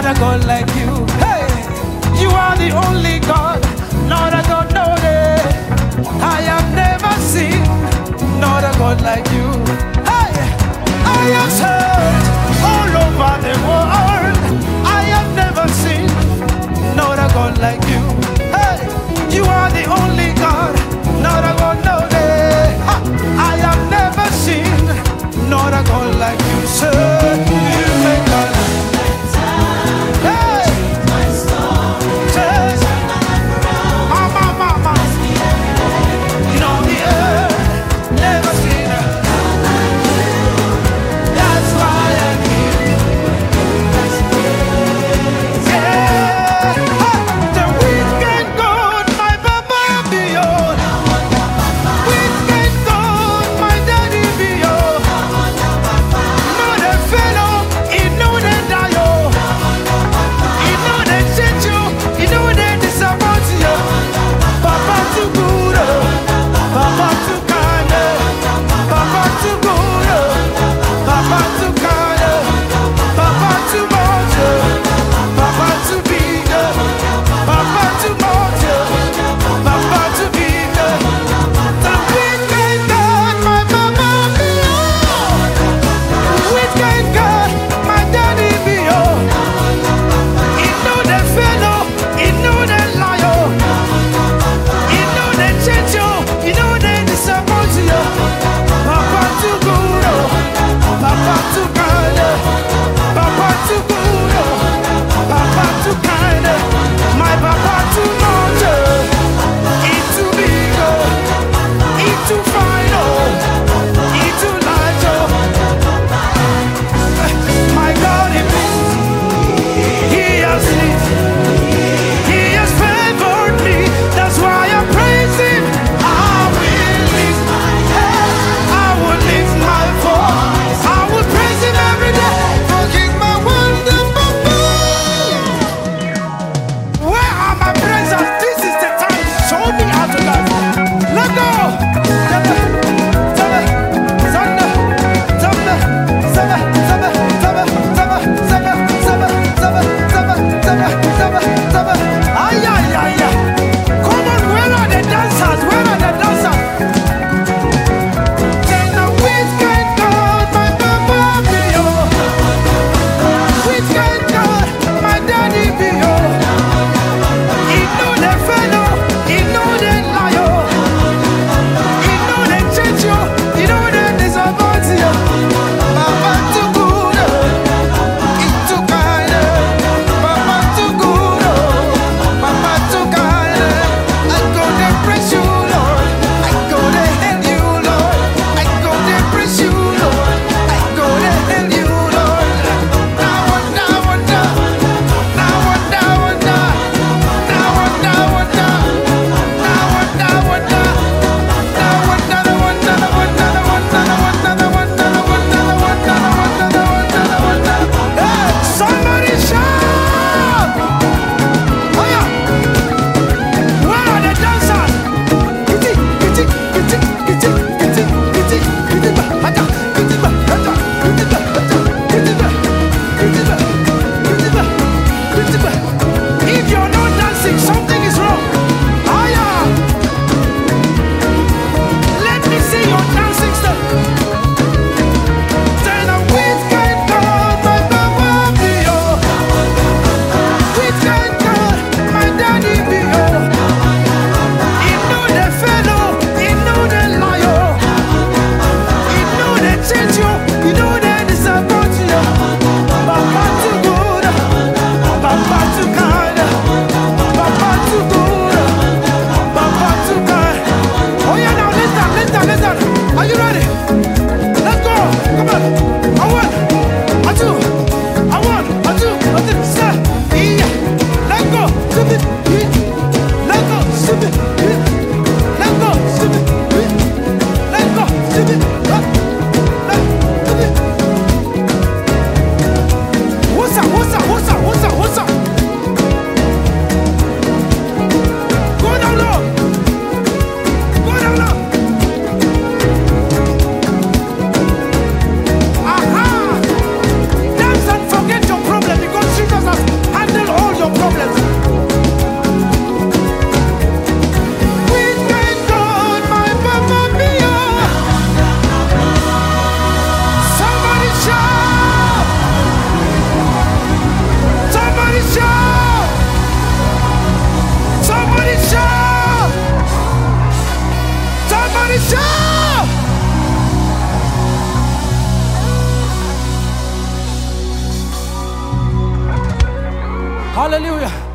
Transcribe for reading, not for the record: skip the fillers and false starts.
a God like you. Hey, you are the only God, not a God, no day. I have never seen, not a God like you. Hey, I have searched all over the world. I have never seen, not a God like you. Hey, you are the only God, not a God, no day. I have never seen, not a God like you, sir. You make God. Hey, Hallelujah.